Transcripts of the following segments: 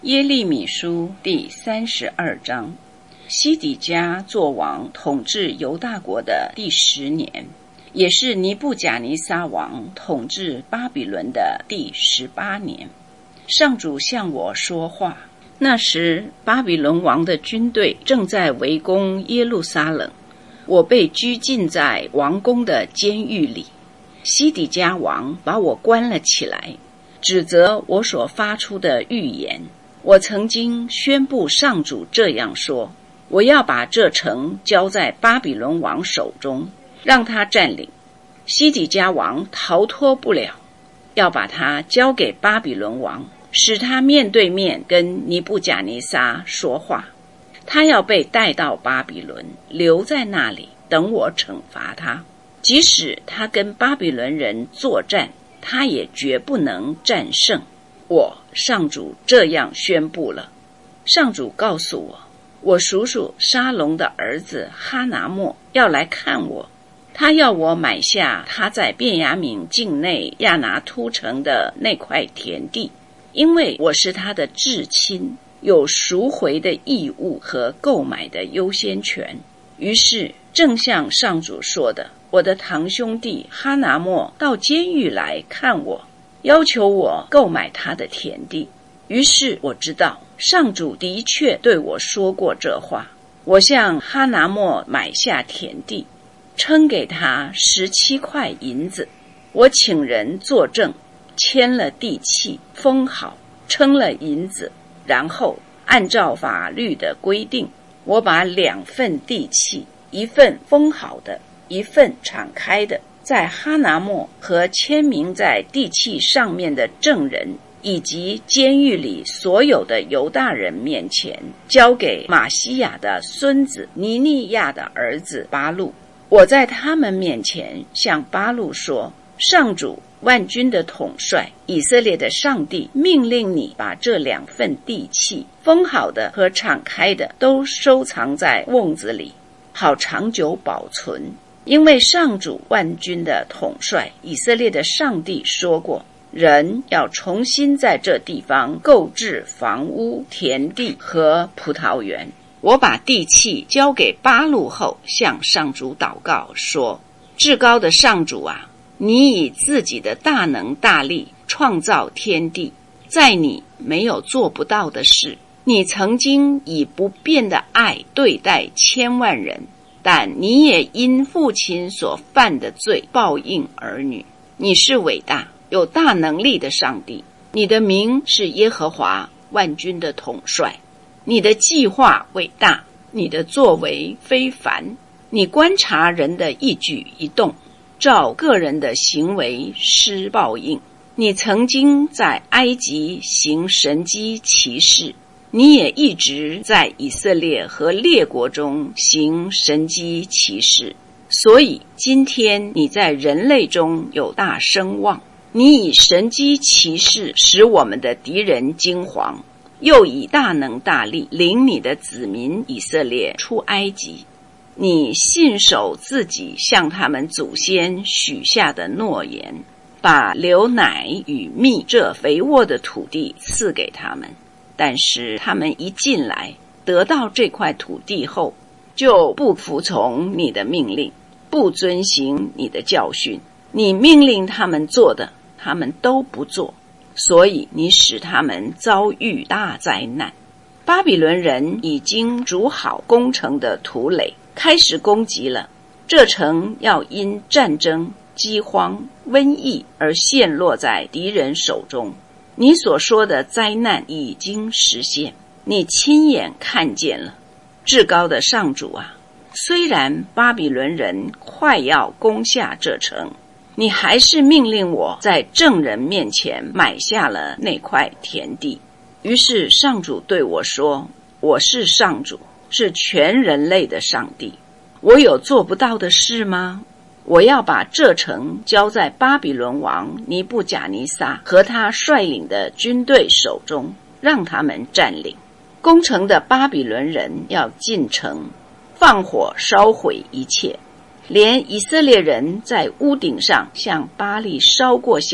耶利米书第32章，西底家作王，统治犹大国的第10年，也是尼布甲尼撒王统治巴比伦的第18年。上主向我说话，那时巴比伦王的军队正在围攻耶路撒冷，我被拘禁在王宫的监狱里。西底家王把我关了起来，指责我所发出的预言。我曾经宣布上主这样说，我要把这城交在巴比伦王手中，让他占领。西底家王逃脱不了，要把他交给巴比伦王，使他面对面跟尼布甲尼撒说话。他要被带到巴比伦，留在那里等我惩罚他。即使他跟巴比伦人作战，他也绝不能战胜。我上主这样宣布了。上主告诉我，我叔叔沙龙的儿子哈拿默要来看我，他要我买下他在便雅悯境内亚拿突城的那块田地，因为我是他的至亲，有赎回的义务和购买的优先权。于是正像上主说的，我的堂兄弟哈拿默到监狱来看我，要求我购买他的田地。于是我知道上主的确对我说过这话。我向哈拿默买下田地，称给他17块银子。我请人作证，签了地契，封好，称了银子，然后按照法律的规定，我把2份地契，一份封好的，一份敞开的，在哈拿默和签名在地契上面的证人以及监狱里所有的犹大人面前，交给马西亚的孙子尼尼亚的儿子巴录。我在他们面前向巴录说，上主万军的统帅以色列的上帝命令你把这2份地契，封好的和敞开的，都收藏在瓮子里，好长久保存。因为上主万军的统帅以色列的上帝说过，人要重新在这地方购置房屋、田地和葡萄园。我把地契交给巴录后，向上主祷告说，至高的上主啊，你以自己的大能大力创造天地，在你没有做不到的事。你曾经以不变的爱对待千万人，但你也因父亲所犯的罪报应儿女。你是伟大有大能力的上帝，你的名是耶和华万军的统帅。你的计划伟大，你的作为非凡。你观察人的一举一动，照个人的行为施报应。你曾经在埃及行神迹奇事，你也一直在以色列和列国中行神迹奇事，所以今天你在人类中有大声望。你以神迹奇事使我们的敌人惊惶，又以大能大力领你的子民以色列出埃及。你信守自己向他们祖先许下的诺言，把流奶与蜜这肥沃的土地赐给他们。但是他们一进来，得到这块土地后，就不服从你的命令，不遵行你的教训。你命令他们做的，他们都不做，所以你使他们遭遇大灾难。巴比伦人已经筑好攻城的土垒，开始攻击了。这城要因战争、饥荒、瘟疫而陷落在敌人手中。你所说的灾难已经实现，你亲眼看见了。至高的上主啊，虽然巴比伦人快要攻下这城，你还是命令我在证人面前买下了那块田地。于是上主对我说，我是上主，是全人类的上帝，我有做不到的事吗？我要把这城交在巴比伦王尼布甲尼撒和他率领的军队手中，让他们占领。攻城的巴比伦人要进城，放火烧毁一切，连以色列人在屋顶上向巴力烧过香，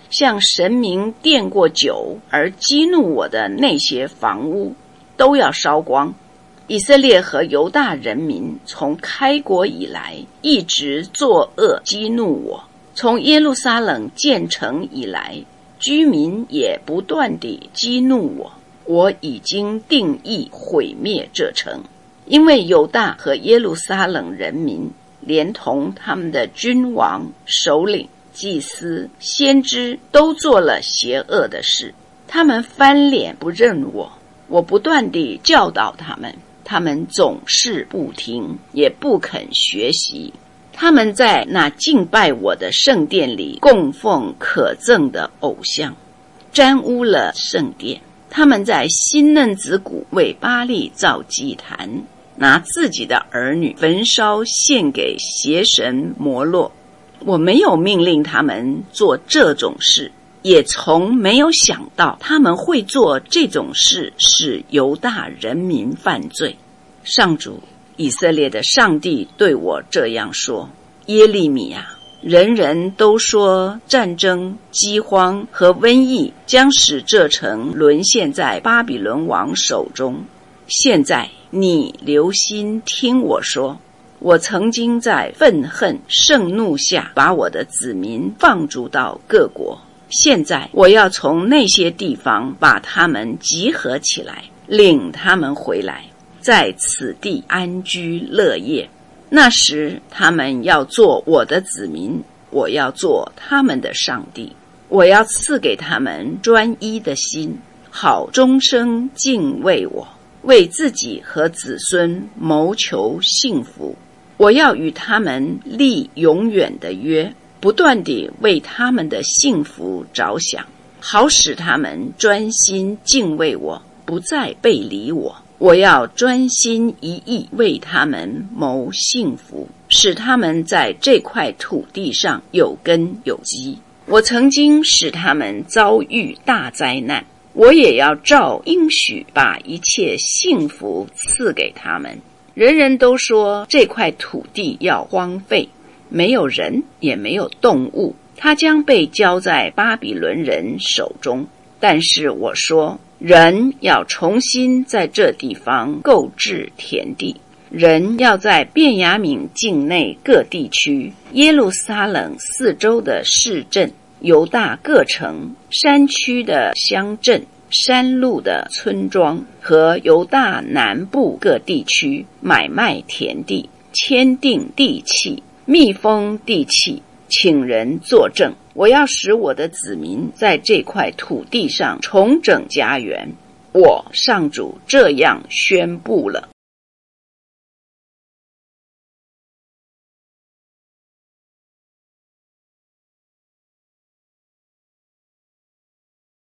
向神明奠过酒而激怒我的那些房屋都要烧光。以色列和犹大人民从开国以来一直作恶激怒我，从耶路撒冷建成以来，居民也不断地激怒我。我已经定义毁灭这城，因为犹大和耶路撒冷人民连同他们的君王、首领、祭司、先知都做了邪恶的事，他们翻脸不认我。我不断地教导他们，他们总是不听，也不肯学习。他们在那敬拜我的圣殿里供奉可憎的偶像，沾污了圣殿。他们在新嫩子谷为巴力造祭坛，拿自己的儿女焚烧献给邪神摩洛。我没有命令他们做这种事，也从没有想到他们会做这种事，使犹大人民犯罪。上主以色列的上帝对我这样说：耶利米啊，人人都说战争、饥荒和瘟疫将使这城沦陷在巴比伦王手中。现在你留心听我说，我曾经在愤恨盛怒下把我的子民放逐到各国，现在我要从那些地方把他们集合起来，领他们回来，在此地安居乐业。那时他们要做我的子民，我要做他们的上帝。我要赐给他们专一的心，好终生敬畏我，为自己和子孙谋求幸福。我要与他们立永远的约，不断地为他们的幸福着想，好使他们专心敬畏我，不再背离我。我要专心一意为他们谋幸福，使他们在这块土地上有根有基。我曾经使他们遭遇大灾难，我也要照应许把一切幸福赐给他们。人人都说这块土地要荒废，没有人也没有动物，它将被交在巴比伦人手中。但是我说，人要重新在这地方购置田地，人要在便雅悯境内各地区、耶路撒冷四周的市镇、犹大各城、山区的乡镇、山路的村庄和犹大南部各地区买卖田地，签订地契，密封地契，请人作证。我要使我的子民在这块土地上重整家园。我上主这样宣布了。